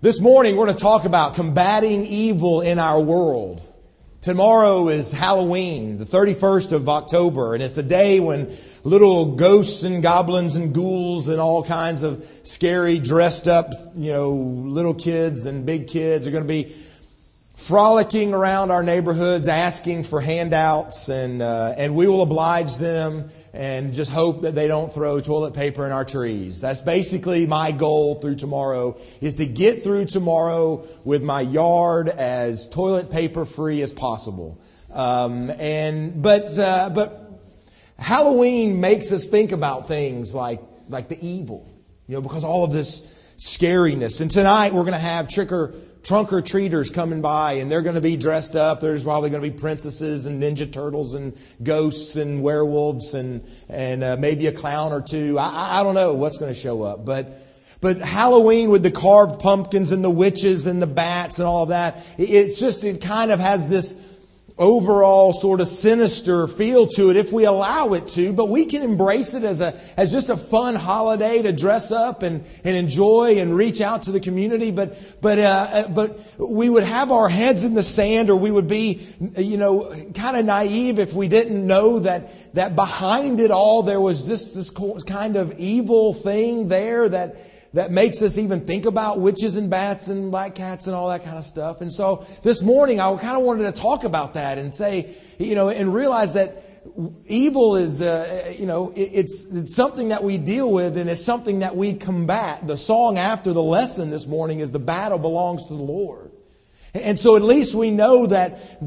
This morning we're going to talk about combating evil in our world. Tomorrow is Halloween, the 31st of October, and it's a day when little ghosts and goblins and ghouls and all kinds of scary dressed up, little kids and big kids are going to be frolicking around our neighborhoods asking for handouts, and we will oblige them and just hope that they don't throw toilet paper in our trees. That's basically my goal through tomorrow, is to get through tomorrow with my yard as toilet paper free as possible. But Halloween makes us think about things like the evil, because all of this scariness. And tonight we're going to have trunk or treaters coming by, and they're going to be dressed up. There's probably going to be princesses and Ninja Turtles and ghosts and werewolves and maybe a clown or two. I don't know what's going to show up, but Halloween with the carved pumpkins and the witches and the bats and all of that, it kind of has this overall sort of sinister feel to it if we allow it to, but we can embrace it as just a fun holiday to dress up and enjoy and reach out to the community. But we would have our heads in the sand, or we would be, kind of naive if we didn't know that behind it all there was this kind of evil thing there that makes us even think about witches and bats and black cats and all that kind of stuff. And so this morning I kind of wanted to talk about that and say, and realize that evil is, it's something that we deal with, and it's something that we combat. The song after the lesson this morning is "The Battle Belongs to the Lord." And so at least we know that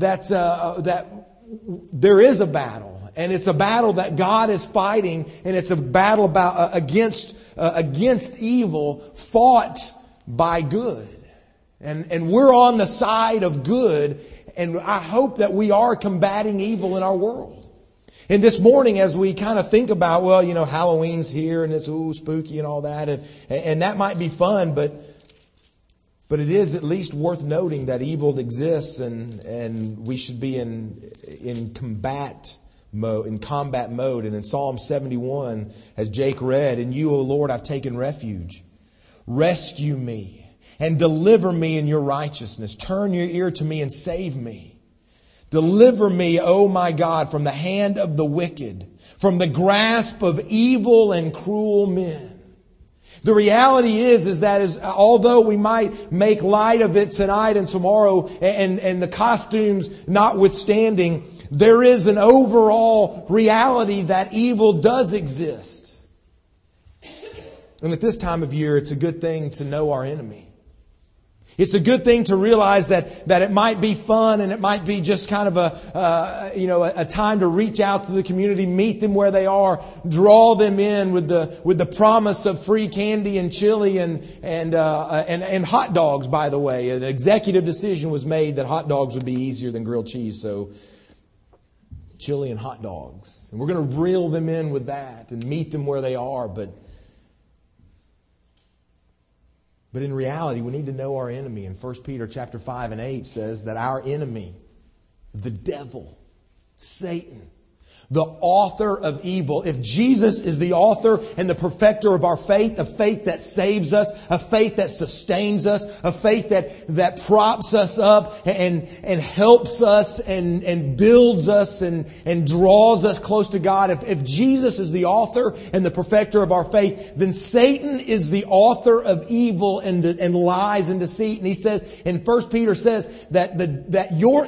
there is a battle. And it's a battle that God is fighting, and it's a battle against evil fought by good. And we're on the side of good, and I hope that we are combating evil in our world. And this morning, as we kind of think about, Halloween's here, and it's spooky and all that, and that might be fun, but it is at least worth noting that evil exists, and we should be in combat mode. And in Psalm 71, as Jake read, "In you, O Lord, I've taken refuge. Rescue me and deliver me in your righteousness. Turn your ear to me and save me. Deliver me, O my God, from the hand of the wicked, from the grasp of evil and cruel men." The reality is that although we might make light of it tonight and tomorrow, and the costumes notwithstanding, there is an overall reality that evil does exist. And at this time of year, it's a good thing to know our enemy. It's a good thing to realize that it might be fun, and it might be just kind of a time to reach out to the community, meet them where they are, draw them in with the promise of free candy and chili and hot dogs. By the way, an executive decision was made that hot dogs would be easier than grilled cheese, so chili and hot dogs, and we're going to reel them in with that and meet them where they are, but in reality, we need to know our enemy. And 1 Peter chapter 5 and 8 says that our enemy, the devil, Satan, the author of evil. If Jesus is the author and the perfecter of our faith, a faith that saves us, a faith that sustains us, a faith that props us up and helps us and builds us and draws us close to God. If Jesus is the author and the perfecter of our faith, then Satan is the author of evil and lies and deceit. And he says, and 1 Peter says that your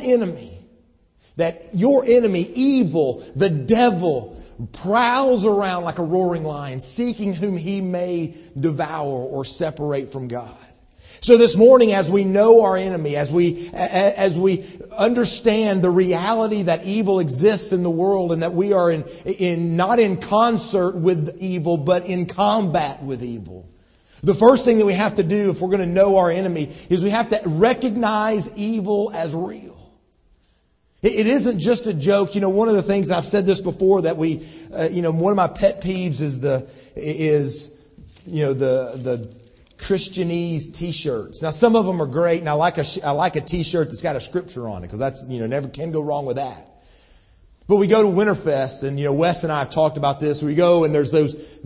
enemy, evil, the devil, prowls around like a roaring lion, seeking whom he may devour or separate from God. So this morning, as we know our enemy, as we understand the reality that evil exists in the world, and that we are not in concert with evil, but in combat with evil, the first thing that we have to do if we're going to know our enemy is we have to recognize evil as real. It isn't just a joke. One of the things, and I've said this before, that one of my pet peeves is the Christianese t-shirts. Now, some of them are great, and I like a t-shirt that's got a scripture on it, because that's, never can go wrong with that. But we go to Winterfest, and Wes and I have talked about this. We go and there's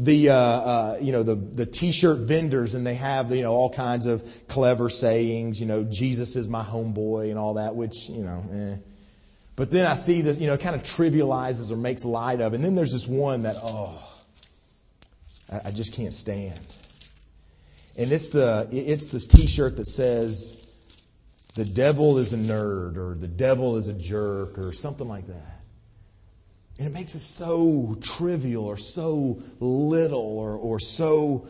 the T-shirt vendors, and they have all kinds of clever sayings. Jesus is my homeboy and all that, which But then I see this, kind of trivializes or makes light of. And then there's this one that I just can't stand. And it's this T-shirt that says, "The devil is a nerd," or "The devil is a jerk," or something like that. And it makes it so trivial or so little or so,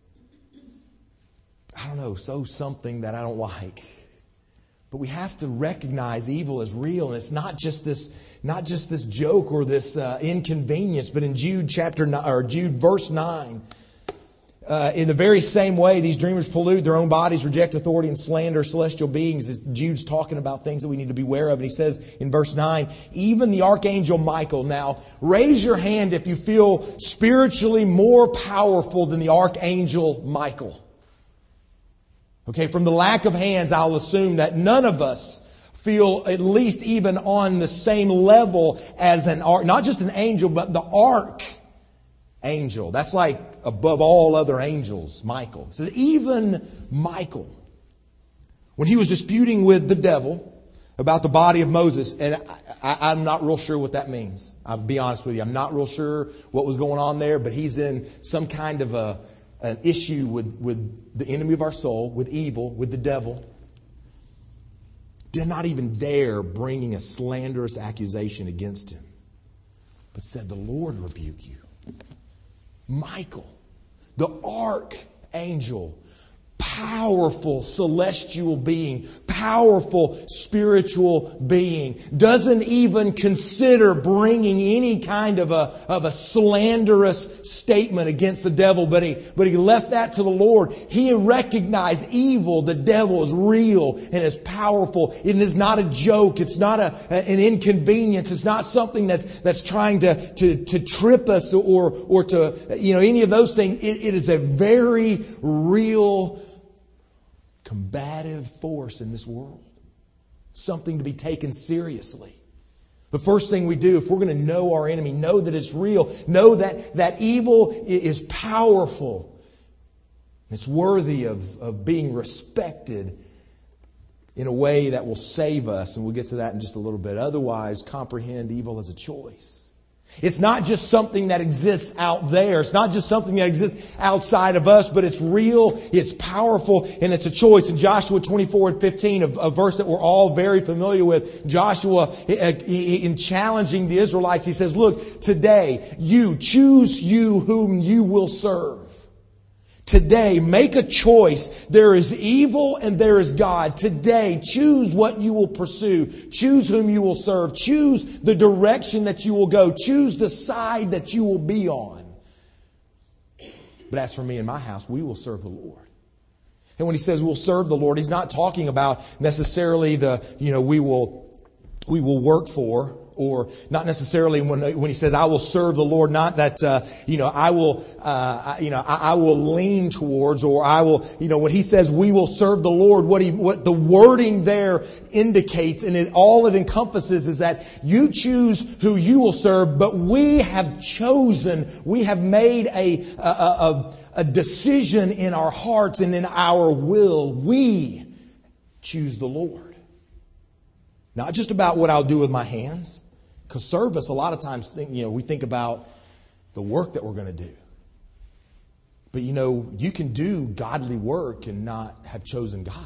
so something that I don't like. But we have to recognize evil as real, and it's not just this joke or this inconvenience. But in Jude verse 9, in the very same way, these dreamers pollute their own bodies, reject authority, and slander celestial beings. Jude's talking about things that we need to be aware of. And he says in verse 9, even the archangel Michael. Now, raise your hand if you feel spiritually more powerful than the archangel Michael. Okay, from the lack of hands, I'll assume that none of us feel at least even on the same level as not just an angel, but the archangel. That's like above all other angels, Michael. It says, even Michael, when he was disputing with the devil about the body of Moses, and I'm not real sure what that means. I'll be honest with you. I'm not real sure what was going on there, but he's in some kind of an issue with the enemy of our soul, with evil, with the devil. Did not even dare bringing a slanderous accusation against him, but said, "The Lord rebuke you." Michael, the archangel, powerful celestial being, powerful spiritual being, doesn't even consider bringing any kind of a slanderous statement against the devil, but he left that to the Lord. He recognized evil, the devil, is real and is powerful. It is not a joke. It's not an inconvenience. It's not something that's trying to trip us or to any of those things. It is a very real combative force in this world. Something to be taken seriously. The first thing we do, if we're going to know our enemy, know that it's real, know that evil is powerful. It's worthy of being respected in a way that will save us. And we'll get to that in just a little bit. Otherwise, comprehend evil as a choice. It's not just something that exists out there. It's not just something that exists outside of us, but it's real, it's powerful, and it's a choice. In Joshua 24:15, a verse that we're all very familiar with, Joshua, in challenging the Israelites, he says, look, today, you choose whom you will serve. Today, make a choice. There is evil and there is God. Today, choose what you will pursue. Choose whom you will serve. Choose the direction that you will go. Choose the side that you will be on. But as for me and my house, we will serve the Lord. And when he says we'll serve the Lord, he's not talking about necessarily we will work for. Or not necessarily when he says, I will serve the Lord, not that, I will lean towards, or I will, when he says we will serve the Lord, what the wording there indicates, and all it encompasses is that you choose who you will serve, but we have made a decision in our hearts and in our will. We choose the Lord. Not just about what I'll do with my hands. Because service, a lot of times, we think about the work that we're going to do. But you can do godly work and not have chosen God.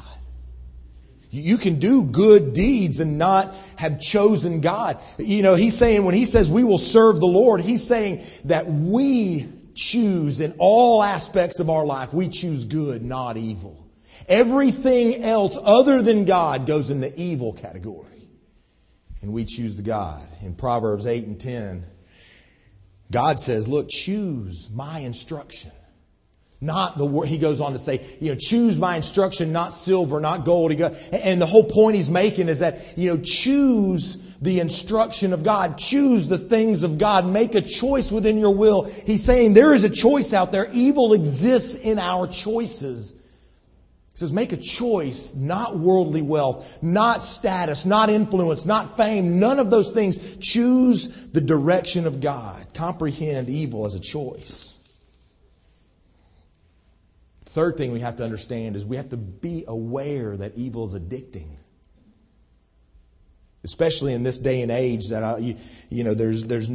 You can do good deeds and not have chosen God. He's saying, when he says we will serve the Lord, he's saying that we choose in all aspects of our life. We choose good, not evil. Everything else other than God goes in the evil category. And we choose the God. In Proverbs 8 and 10, God says, look, choose my instruction. Not the word. He goes on to say, choose my instruction, not silver, not gold. And the whole point he's making is that, choose the instruction of God. Choose the things of God. Make a choice within your will. He's saying there is a choice out there. Evil exists in our choices. He says, make a choice, not worldly wealth, not status, not influence, not fame, none of those things. Choose the direction of God. Comprehend evil as a choice. Third thing we have to understand is we have to be aware that evil is addicting. Especially in this day and age that, there's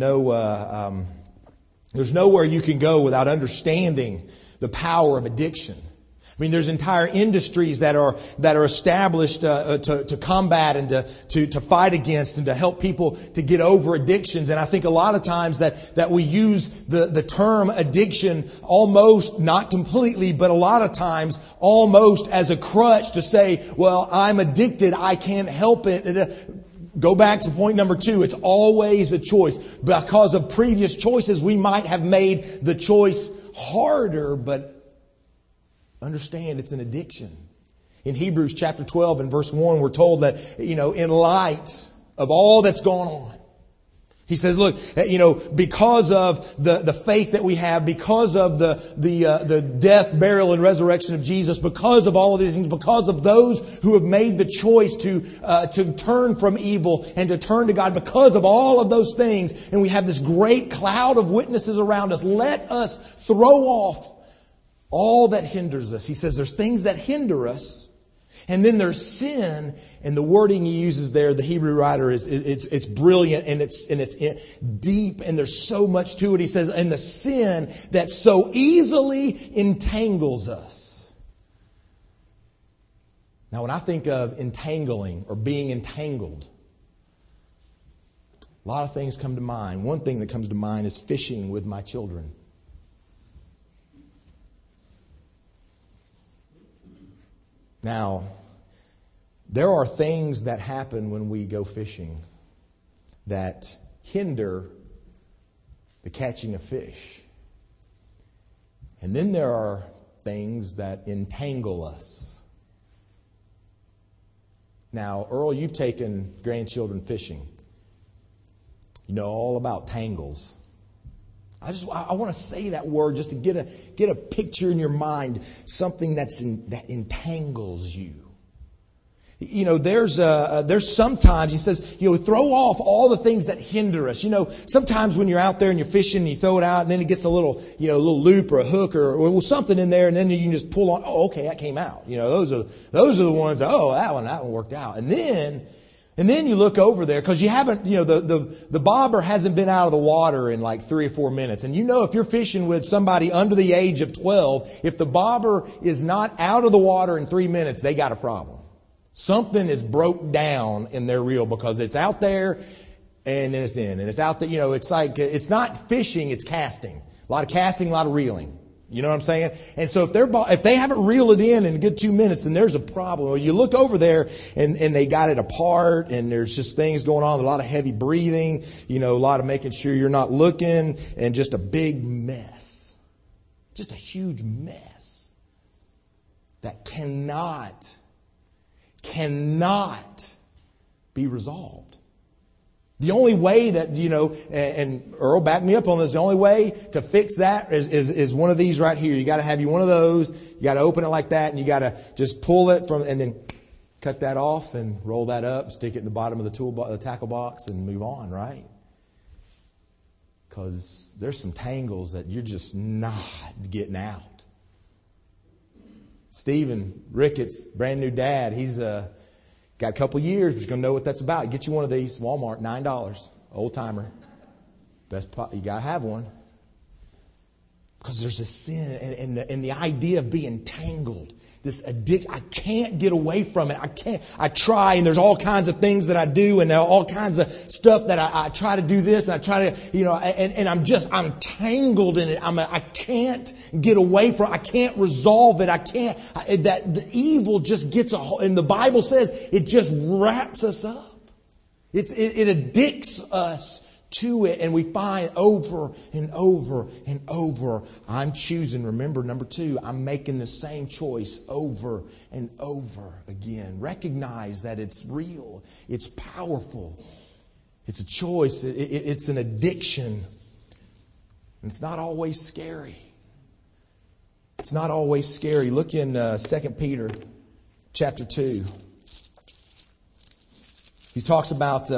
nowhere you can go without understanding the power of addiction. I mean, there's entire industries that are established to combat and to fight against and to help people to get over addictions. And I think a lot of times that we use the term addiction almost, not completely, but a lot of times almost as a crutch to say, well, I'm addicted, I can't help it. Go back to point number 2. It's always a choice. Because of previous choices, we might have made the choice harder, but understand it's an addiction. In Hebrews chapter 12 and verse 1, we're told that, in light of all that's gone on, he says, look, because of the faith that we have, because of the death, burial, and resurrection of Jesus, because of all of these things, because of those who have made the choice to turn from evil and to turn to God, because of all of those things, and we have this great cloud of witnesses around us, let us throw off all that hinders us. He says there's things that hinder us. And then there's sin, and the wording he uses there, the Hebrew writer it's brilliant and it's deep, and there's so much to it. He says, and the sin that so easily entangles us. Now, when I think of entangling or being entangled, a lot of things come to mind. One thing that comes to mind is fishing with my children. Now, there are things that happen when we go fishing that hinder the catching of fish. And then there are things that entangle us. Now, Earl, you've taken grandchildren fishing. You know all about tangles. I want to say that word just to get a picture in your mind, something that entangles you. There's sometimes, he says, throw off all the things that hinder us. Sometimes when you're out there and you're fishing and you throw it out and then it gets a little loop or a hook or something in there, and then you can just pull on, oh, okay, that came out. Those are the ones, that one worked out. And then you look over there because you haven't, the bobber hasn't been out of the water in like 3 or 4 minutes. And if you're fishing with somebody under the age of 12, if the bobber is not out of the water in 3 minutes, they got a problem. Something is broke down in their reel because it's out there and then it's in. And it's out there, it's like, it's not fishing, it's casting. A lot of casting, a lot of reeling. You know what I'm saying? And so if they haven't reeled it in a good 2 minutes, then there's a problem. Well, you look over there and they got it apart and there's just things going on, a lot of heavy breathing, a lot of making sure you're not looking, and just a big mess. Just a huge mess that cannot be resolved. The only way that, and Earl backed me up on this, the only way to fix that is one of these right here. You got to have one of those. You got to open it like that, and you got to just pull it and then cut that off and roll that up, stick it in the bottom of the tackle box, and move on, right? Because there's some tangles that you're just not getting out. Stephen Ricketts, brand new dad, he's got a couple years, but he's going to know what that's about. Get you one of these, Walmart, $9, old timer. You got to have one. Because there's a sin and the idea of being tangled. This addiction, I can't get away from it. I try, and there's all kinds of things that I do, and there are all kinds of stuff that I try to do this, and I try to, and I'm tangled in it. I can't get away from it. I can't resolve it. That the evil just gets and the Bible says it just wraps us up. It addicts us to it, and we find over and over and over, I'm choosing, remember, number 2, I'm making the same choice over and over again. Recognize that it's real, it's powerful, it's a choice, it's an addiction, and it's not always scary. It's not always scary. Look in 2 Peter chapter 2. He talks about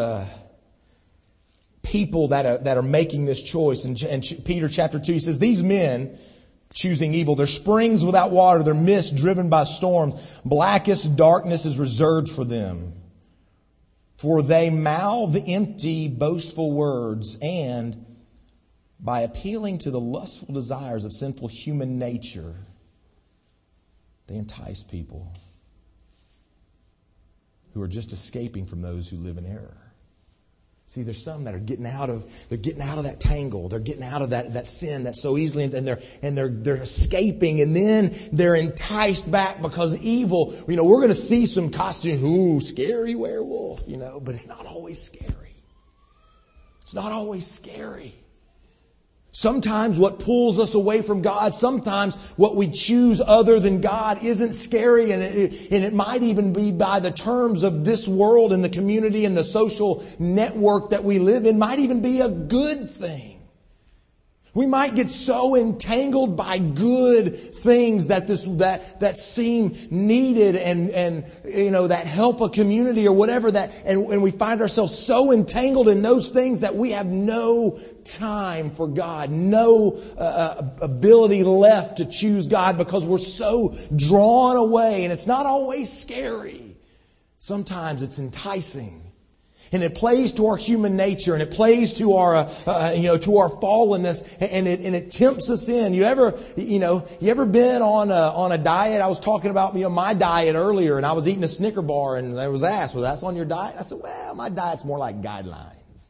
people that are making this choice. In Peter chapter 2, he says, these men choosing evil, they're springs without water, they're mist driven by storms. Blackest darkness is reserved for them. For they mouth empty, boastful words, and by appealing to the lustful desires of sinful human nature, they entice people who are just escaping from those who live in error. See, there's some that are getting out of that tangle. They're getting out of that sin that's so easily, and they're escaping, and then they're enticed back because evil. We're going to see some costume, scary werewolf, but it's not always scary. It's not always scary. Sometimes what pulls us away from God, sometimes what we choose other than God isn't scary, and it might even be by the terms of this world and the community and the social network that we live in, might even be a good thing. We might get so entangled by good things that seem needed and that help a community or whatever, and we find ourselves so entangled in those things that we have no time for God, no ability left to choose God because we're so drawn away. And it's not always scary. Sometimes it's enticing. And it plays to our human nature, and it plays to our, to our fallenness, and it tempts us in. You ever been on a diet? I was talking about, my diet earlier, and I was eating a Snicker bar, and I was asked, well, that's on your diet? I said, well, my diet's more like guidelines.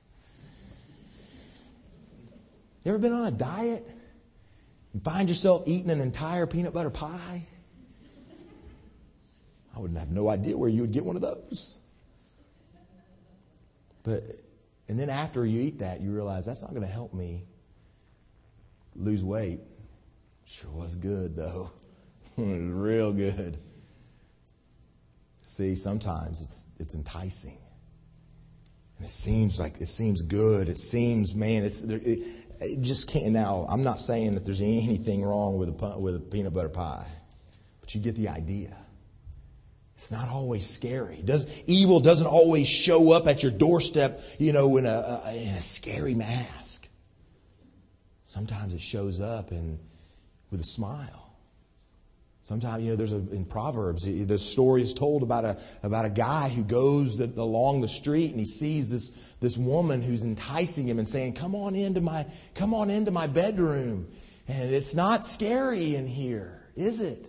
You ever been on a diet and find yourself eating an entire peanut butter pie? I wouldn't have no idea where you would get one of those. And then after you eat that, you realize that's not going to help me lose weight. Sure was good, though. It was real good. See, sometimes it's enticing. And it seems good. It seems, man, it just can't. Now, I'm not saying that there's anything wrong with a peanut butter pie. But you get the idea. It's not always scary. Evil doesn't always show up at your doorstep, in a scary mask. Sometimes it shows up with a smile. Sometimes, in Proverbs, the story is told about a guy who goes along the street and he sees this woman who's enticing him and saying, "Come on into my bedroom." And it's not scary in here, is it?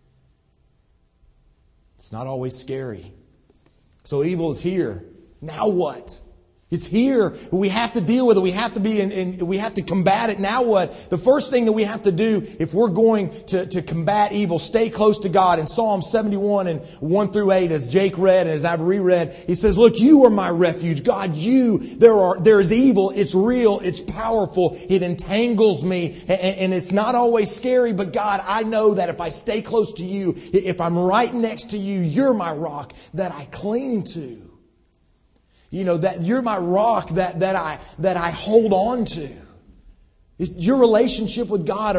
It's not always scary. So evil is here. Now what? It's here. We have to deal with it. We have to we have to combat it. Now what? The first thing that we have to do if we're going to combat evil, stay close to God. In Psalm 71 and 1 through 8, as Jake read and as I've reread, he says, "Look, you are my refuge. God, there is evil. It's real. It's powerful. It entangles me. And it's not always scary. But God, I know that if I stay close to you, if I'm right next to you, you're my rock that I cling to. That you're my rock that I hold on to." Your relationship with God,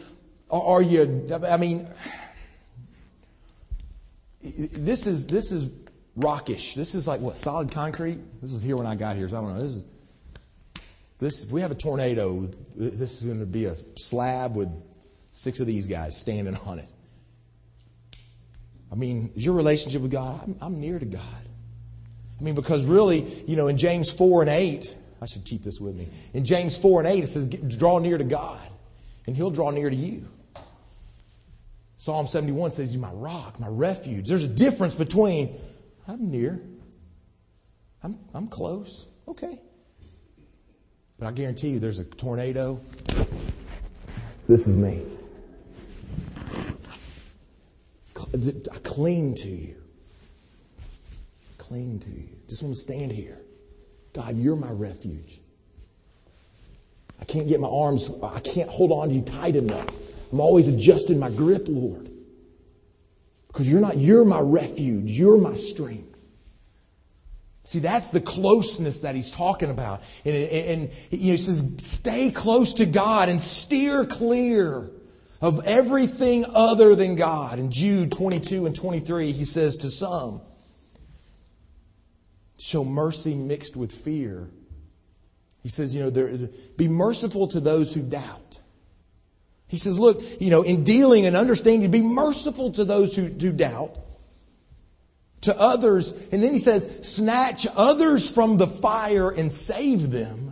this is rockish. This is like what, solid concrete? This was here when I got here, so I don't know. If we have a tornado, this is going to be a slab with 6 of these guys standing on it. Is your relationship with God? I'm near to God. Because really, in James 4 and 8, I should keep this with me. In James 4 and 8, it says, draw near to God, and He'll draw near to you. Psalm 71 says, "You're my rock, my refuge." There's a difference between, I'm near, I'm close, okay. But I guarantee you, there's a tornado. This is me. I cling to you. Cling to you. Just want to stand here. God, you're my refuge. I can't hold on to you tight enough. I'm always adjusting my grip, Lord. Because you're my refuge. You're my strength. See, that's the closeness that he's talking about. And he says, stay close to God and steer clear of everything other than God. In Jude 22 and 23, he says, to some, show mercy mixed with fear. He says, be merciful to those who doubt. He says, look, in dealing and understanding, be merciful to those who doubt. To others, and then he says, snatch others from the fire and save them.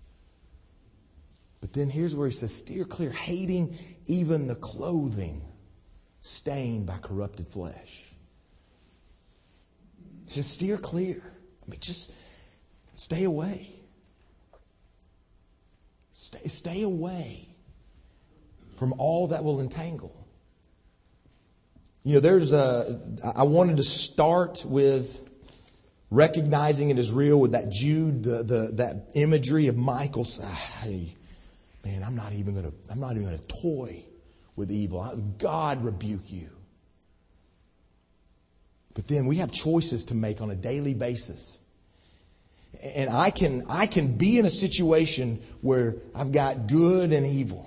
But then here's where he says, steer clear, hating even the clothing stained by corrupted flesh. He says, steer clear. Just stay away. Stay away from all that will entangle. I wanted to start with recognizing it is real with that Jude, that imagery of Michael saying, hey, man, I'm not even going to toy with evil. God rebuke you. But then we have choices to make on a daily basis. And I can be in a situation where I've got good and evil.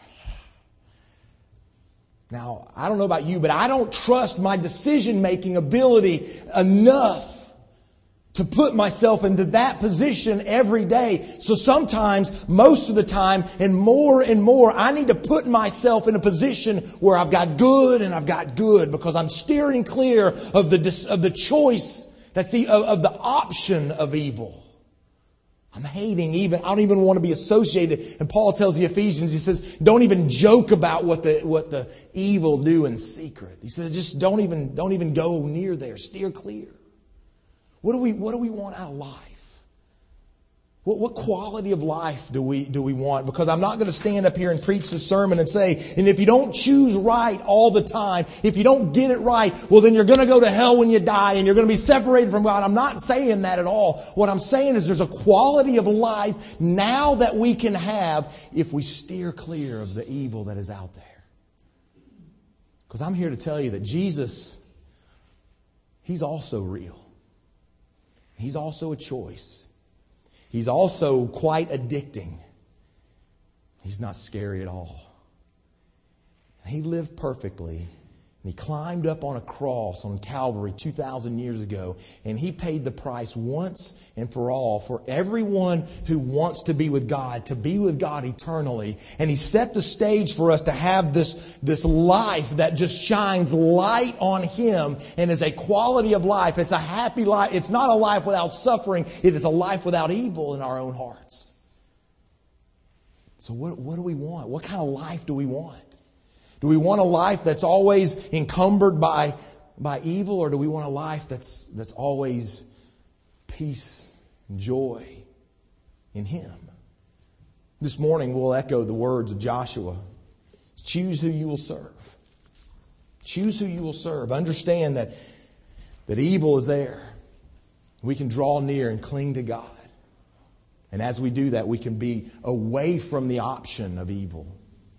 Now, I don't know about you, but I don't trust my decision-making ability enough to put myself into that position every day. So sometimes, most of the time, and more, I need to put myself in a position where I've got good and I've got good, because I'm steering clear of the choice, of the option of evil. I'm hating even. I don't even want to be associated. And Paul tells the Ephesians, he says, don't even joke about what the evil do in secret. He says, just don't even go near there. Steer clear. What do we want out of life? What quality of life do we want? Because I'm not going to stand up here and preach this sermon and say, and if you don't choose right all the time, if you don't get it right, well then you're going to go to hell when you die and you're going to be separated from God. I'm not saying that at all. What I'm saying is there's a quality of life now that we can have if we steer clear of the evil that is out there. Because I'm here to tell you that Jesus, He's also real. He's also a choice. He's also quite addicting. He's not scary at all. He lived perfectly. And He climbed up on a cross on Calvary 2,000 years ago. And He paid the price once and for all for everyone who wants to be with God eternally. And He set the stage for us to have this life that just shines light on Him and is a quality of life. It's a happy life. It's not a life without suffering. It is a life without evil in our own hearts. So what do we want? What kind of life do we want? Do we want a life that's always encumbered by evil, or do we want a life that's always peace and joy in Him? This morning we'll echo the words of Joshua. Choose who you will serve. Choose who you will serve. Understand that evil is there. We can draw near and cling to God. And as we do that, we can be away from the option of evil.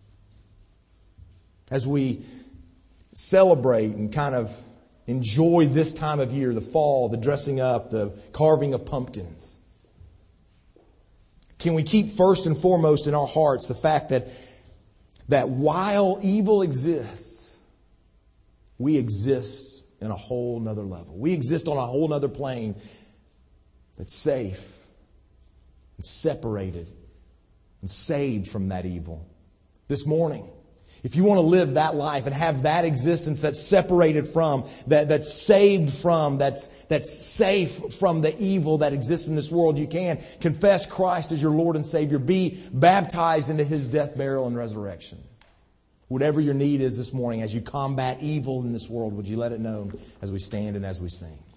As we celebrate and kind of enjoy this time of year, the fall, the dressing up, the carving of pumpkins, can we keep first and foremost in our hearts the fact that while evil exists, we exist in a whole nother level. We exist on a whole nother plane that's safe and separated and saved from that evil. This morning, if you want to live that life and have that existence that's separated from, that's saved from, that's safe from the evil that exists in this world, you can confess Christ as your Lord and Savior. Be baptized into His death, burial, and resurrection. Whatever your need is this morning as you combat evil in this world, would you let it known as we stand and as we sing?